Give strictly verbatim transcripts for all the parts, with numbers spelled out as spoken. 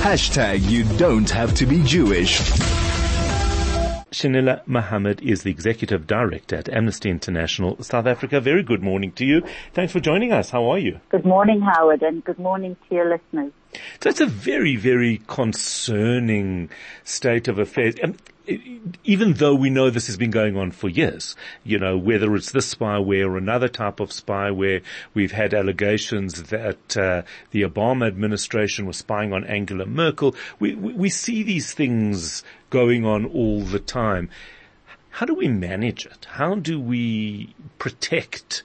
Hashtag you don't have to be Jewish. Shanila Mohammed is the Executive Director at Amnesty International South Africa. Very good morning to you. Thanks for joining us. How are you? Good morning, Howard, and good morning to your listeners. So it's a very, very concerning state of affairs. Um, even though we know this has been going on for years, you know, whether it's this spyware or another type of spyware, we've had allegations that uh, the Obama administration was spying on Angela Merkel. We, we, we see these things going on all the time. How do we manage it? How do we protect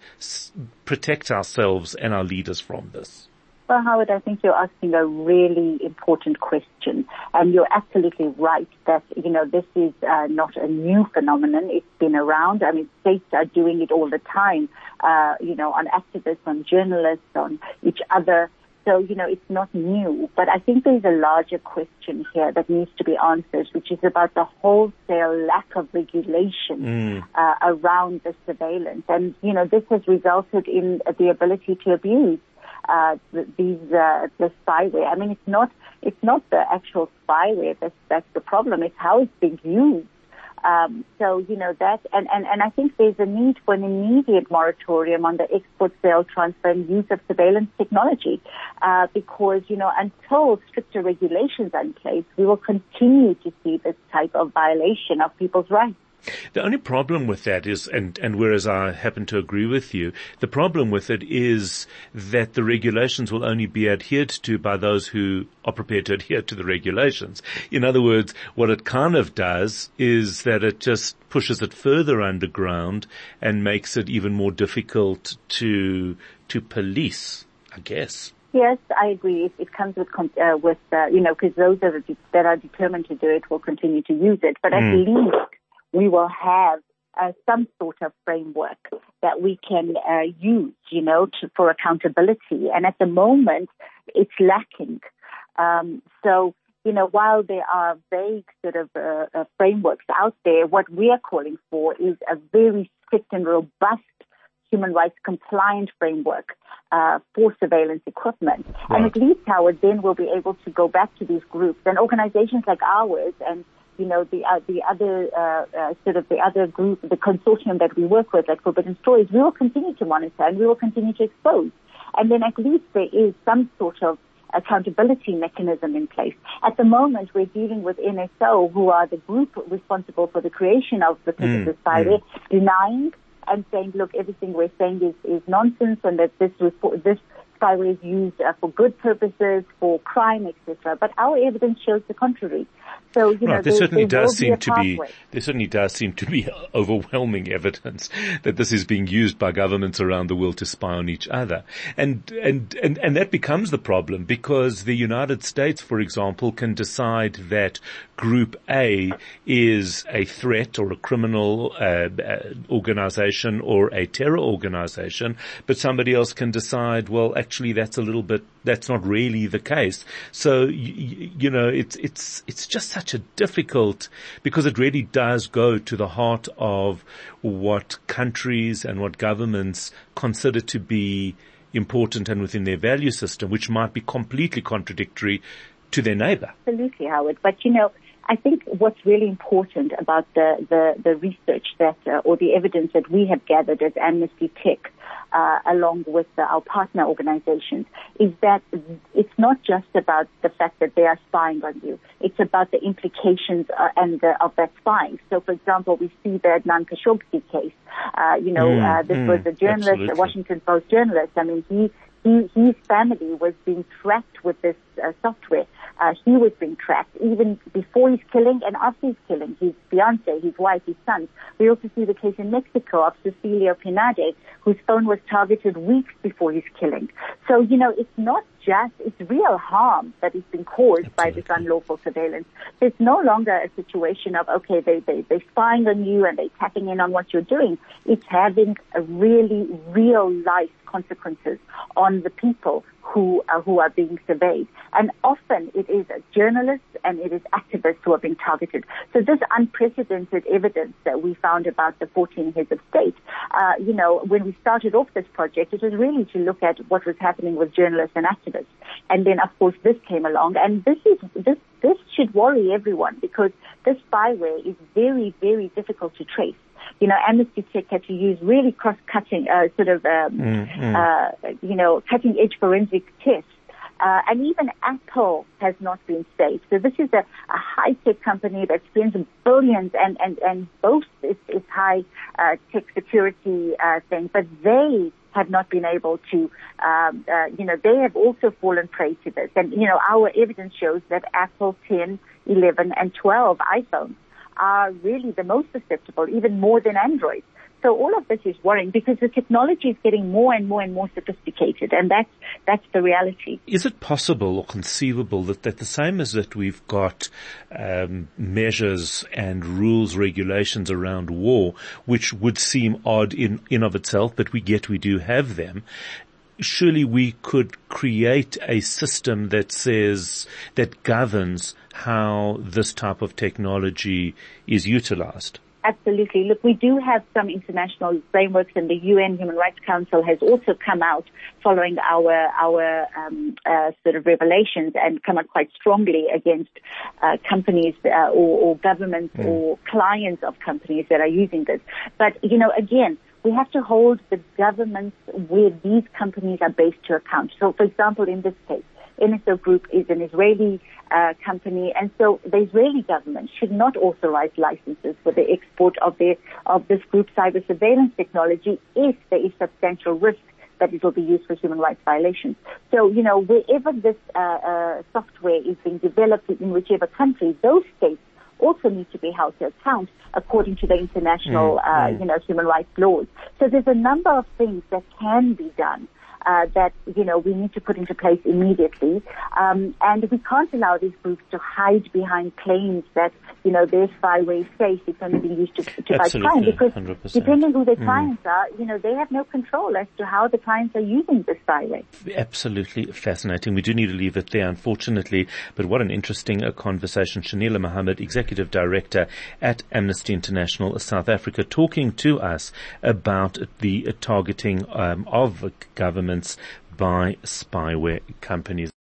protect ourselves and our leaders from this? Well, Howard, I think you're asking a really important question, and you're absolutely right that, you know, this is uh, not a new phenomenon. It's been around. I mean, states are doing it all the time, uh, you know, on activists, on journalists, on each other. So, you know, it's not new. But I think there's a larger question here that needs to be answered, which is about the wholesale lack of regulation mm. uh, around the surveillance. And, you know, this has resulted in the ability to abuse Uh, these, uh, the spyware. I mean, it's not, it's not the actual spyware that's, that's the problem. It's how it's being used. Um, so, you know, that, and, and, and I think there's a need for an immediate moratorium on the export, sale, transfer, and use of surveillance technology, uh, because, you know, until stricter regulations are in place, we will continue to see this type of violation of people's rights. The only problem with that is, and, and whereas I happen to agree with you, the problem with it is that the regulations will only be adhered to by those who are prepared to adhere to the regulations. In other words, what it kind of does is that it just pushes it further underground and makes it even more difficult to, to police, I guess. Yes, I agree. It, it comes with, uh, with uh, you know, because those that are, de- that are determined to do it will continue to use it. But mm. at least we will have uh, some sort of framework that we can uh, use, you know, to, for accountability. And at the moment, it's lacking. Um, so, you know, while there are vague sort of uh, uh, frameworks out there, what we are calling for is a very strict and robust human rights compliant framework uh, for surveillance equipment. Right. And at least, Howard, then we'll be able to go back to these groups and organizations like ours and you know, the uh, the other uh, uh, sort of the other group, the consortium that we work with, like Forbidden Stories, we will continue to monitor and we will continue to expose. And then at least there is some sort of accountability mechanism in place. At the moment, we're dealing with N S O, who are the group responsible for the creation of the mm, spyware, mm. denying and saying, look, everything we're saying is, is nonsense and that this report, this spyware is used uh, for good purposes, for crime, et cetera. But our evidence shows the contrary. So, you right, know, there, there certainly there does seem be to be there certainly does seem to be overwhelming evidence that this is being used by governments around the world to spy on each other, and and and and that becomes the problem because the United States, for example, can decide that Group A is a threat or a criminal uh, organization or a terror organization, but somebody else can decide, well, actually, that's a little bit that's not really the case. So you, you know, it's it's it's just such Such a difficult, because it really does go to the heart of what countries and what governments consider to be important and within their value system, which might be completely contradictory to their neighbor. Absolutely, Howard. But, you know, I think what's really important about the, the, the research that, uh, or the evidence that we have gathered as Amnesty Tech, uh, along with uh, our partner organizations, is that it's not just about the fact that they are spying on you. It's about the implications uh, and the, of that spying. So, for example, we see the Adnan Khashoggi case. Uh, you know, mm, uh, this mm, was a journalist, absolutely. a Washington Post journalist. I mean, he, he, his family was being tracked with this uh, software. Uh, he was being tracked even before his killing and after his killing. His fiancé, his wife, his sons. We also see the case in Mexico of Cecilio Pinade, whose phone was targeted weeks before his killing. So, you know, it's not just, it's real harm that is being caused Absolutely. by this unlawful surveillance. It's no longer a situation of, okay, they, they, they're spying on you and they're tapping in on what you're doing. It's having a really real life consequences on the people who uh, who are being surveyed. And often it is journalists and it is activists who are being targeted. So this unprecedented evidence that we found about the fourteen heads of state, uh, you know, when we started off this project, it was really to look at what was happening with journalists and activists. And then, of course, this came along. And this is this this should worry everyone, because this spyware is very, very difficult to trace. You know, Amnesty Tech had to use really cross-cutting, uh, sort of, um, mm-hmm. uh, you know, cutting-edge forensic tests. Uh, and even Apple has not been safe. So this is a, a high-tech company that spends billions and, and, and boasts its, its high uh, tech security uh, thing, but they have not been able to, um, uh, you know, they have also fallen prey to this. And, you know, our evidence shows that Apple ten, eleven, and twelve iPhones are really the most susceptible, even more than Android. So all of this is worrying, because the technology is getting more and more and more sophisticated, and that's that's the reality. Is it possible or conceivable that, that the same as that we've got um, measures and rules, regulations around war, which would seem odd in, in of itself, but we get we do have them, surely we could create a system that says, that governs how this type of technology is utilized? Absolutely. Look, we do have some international frameworks, and the U N Human Rights Council has also come out following our our um, uh, sort of revelations and come out quite strongly against uh, companies uh, or, or governments mm. or clients of companies that are using this. But, you know, again, we have to hold the governments where these companies are based to account. So, for example, in this case, N S O Group is an Israeli uh, company, and so the Israeli government should not authorize licenses for the export of their of this group's cyber surveillance technology if there is substantial risk that it will be used for human rights violations. So, you know, wherever this uh, uh, software is being developed in whichever country, those states also need to be held to account according to the international, mm, uh, mm. you know, human rights laws. So there's a number of things that can be done. Uh, that, you know, we need to put into place immediately. Um, and we can't allow these groups to hide behind claims that, you know, their spyware is safe, it's only being used to, to fight crime. Because one hundred percent. Depending who their mm. clients are, you know, they have no control as to how the clients are using the spyware. Absolutely fascinating. We do need to leave it there, unfortunately. But what an interesting uh, conversation. Shanila Mohammed, Executive Director at Amnesty International South Africa, talking to us about the uh, targeting um, of government by spyware companies.